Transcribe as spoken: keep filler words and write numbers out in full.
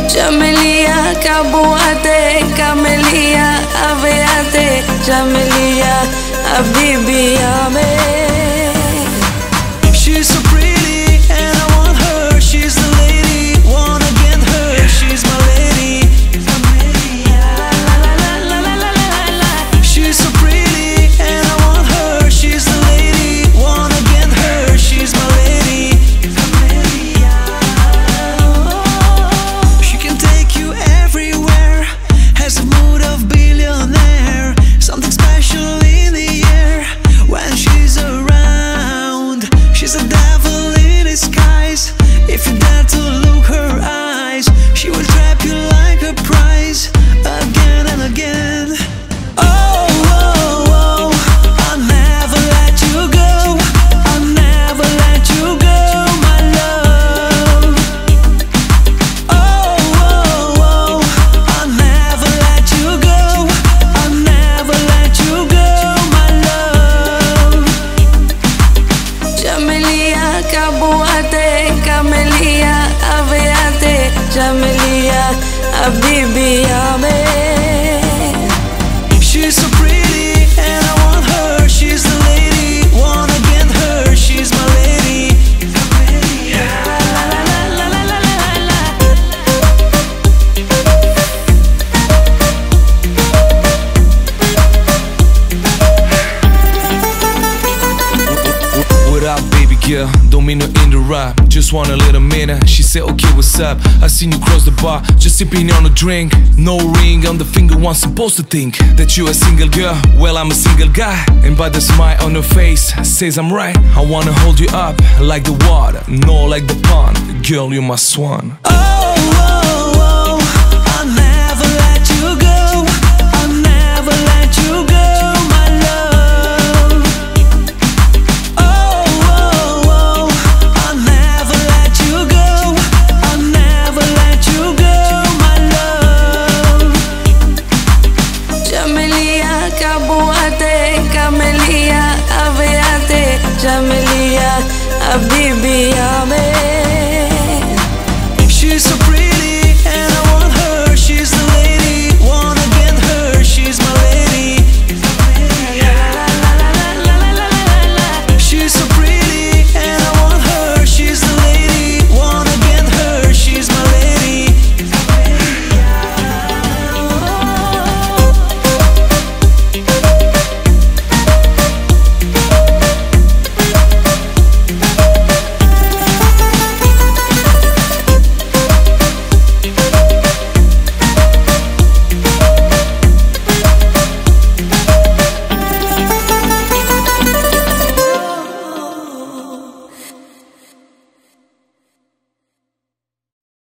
Jamelia, Kabuate, Camelia, Aveate, Jamelia, Habibi, Amen. She's so pretty and I want her. She's the lady, wanna get her. She's my lady. She's so pretty and I want her. She's the lady, wanna get her. She's my lady. She can take you everywhere. Has a mood of billionaire. Something special in the air when she's around. She's a devil in disguise. If you dare to look her eyes, she will trap you like a prize again and again. Oh, oh, oh, I'll never let you go. I'll never let you go, my love. Oh, oh, oh, I'll never let you go. I'll never let you go, my love. Jamelia, Kabuate, Camelia, Aveate, Jamelia, Habibi, Amen. She's so pretty and I want her. She's the lady, wanna get her. She's my lady. What up, baby girl? Don't mean to interrupt. Just want a little minute. She said, okay, what's up? I seen you cross the bar, just sipping on a drink. No ring on the finger, one supposed to think that you a single girl. Well, I'm a single guy, and by the smile on her face says I'm right. I wanna hold you up like the water, no like the pond. Girl, you're my swan. Oh, oh, oh, I'll never let you go. I'll never let you go, my love. Oh, oh, oh, I'll never let you go. I'll never let you go, my love. Jamelia, Kabuate, Camelia, Aveate, Jamelia, Habibi, Amen. She's so